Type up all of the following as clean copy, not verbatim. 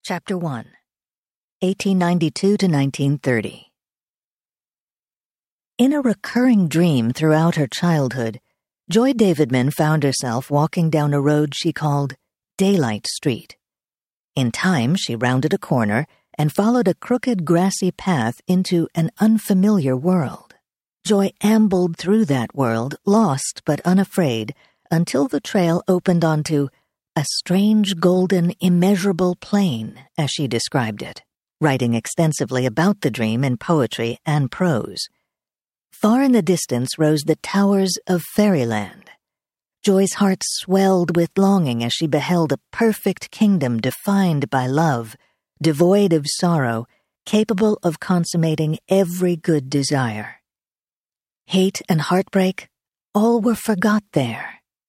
Chapter 1, 1892 to 1930. In a recurring dream throughout her childhood, Joy Davidman found herself walking down a road she called Daylight Street. In time, she rounded a corner and followed a crooked, grassy path into an unfamiliar world. Joy ambled through that world, lost but unafraid, until the trail opened onto a strange, golden, immeasurable plain, as she described it, writing extensively about the dream in poetry and prose. Far in the distance rose the towers of fairyland. Joy's heart swelled with longing as she beheld a perfect kingdom defined by love, devoid of sorrow, capable of consummating every good desire. Hate and heartbreak, all were forgot there.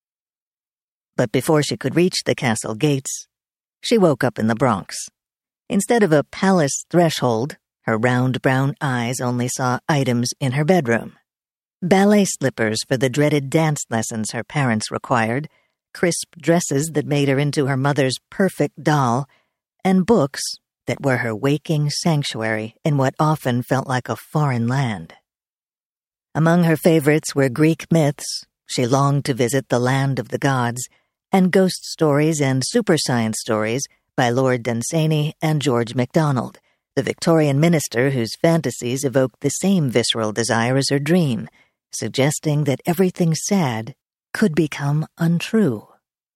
But before she could reach the castle gates, she woke up in the Bronx. Instead of a palace threshold, her round brown eyes only saw items in her bedroom. Ballet slippers for the dreaded dance lessons her parents required, crisp dresses that made her into her mother's perfect doll, and books that were her waking sanctuary in what often felt like a foreign land. Among her favorites were Greek myths. She longed to visit the land of the gods, and ghost stories and superscience stories by Lord Dunsany and George MacDonald, the Victorian minister whose fantasies evoked the same visceral desire as her dream, suggesting that everything sad could become untrue.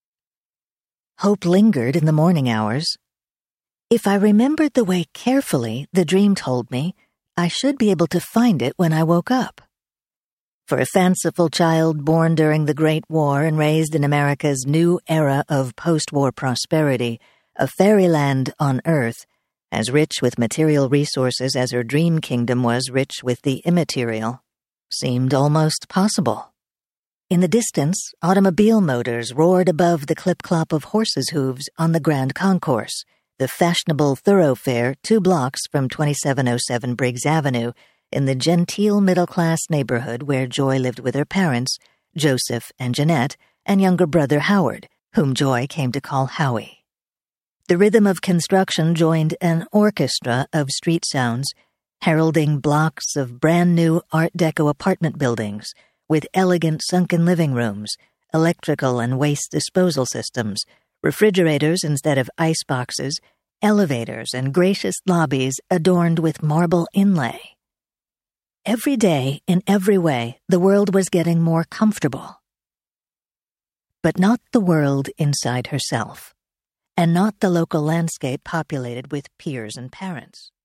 Hope lingered in the morning hours. If I remembered the way carefully, the dream told me, I should be able to find it when I woke up. For a fanciful child born during the Great War and raised in America's new era of post-war prosperity, a fairyland on Earth, as rich with material resources as her dream kingdom was rich with the immaterial, seemed almost possible. In the distance, automobile motors roared above the clip-clop of horses' hooves on the Grand Concourse, the fashionable thoroughfare 2 blocks from 2707 Briggs Avenue, in the genteel middle-class neighborhood where Joy lived with her parents, Joseph and Jeanette, and younger brother Howard, whom Joy came to call Howie. The rhythm of construction joined an orchestra of street sounds, heralding blocks of brand-new Art Deco apartment buildings with elegant sunken living rooms, electrical and waste disposal systems, refrigerators instead of ice boxes, elevators and gracious lobbies adorned with marble inlay. Every day, in every way, the world was getting more comfortable. But not the world inside herself, and not the local landscape populated with peers and parents.